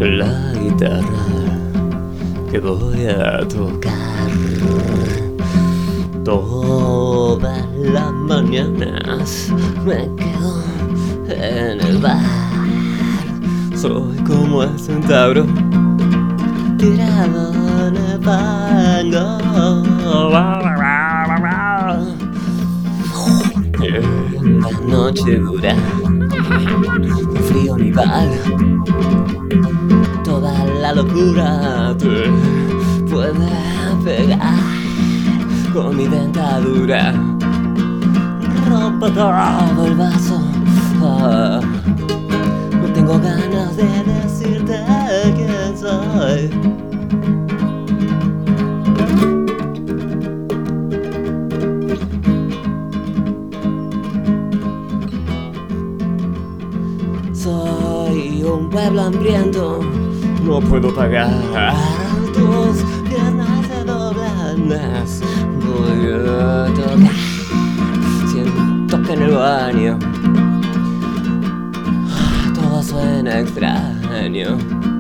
la guitarra que voy a tocar todas las mañanas. Me quedo en el bar, soy como el centauro tirado en el fango. En la noche dura, frío nival, toda la locura te puede pegar con mi dentadura. Rompo todo el vaso, no tengo ganas de decirte quién soy. Soy un pueblo hambriento, no puedo pagar. Tus piernas se doblan más. Voy a tocar, siento que en el baño todo suena extraño.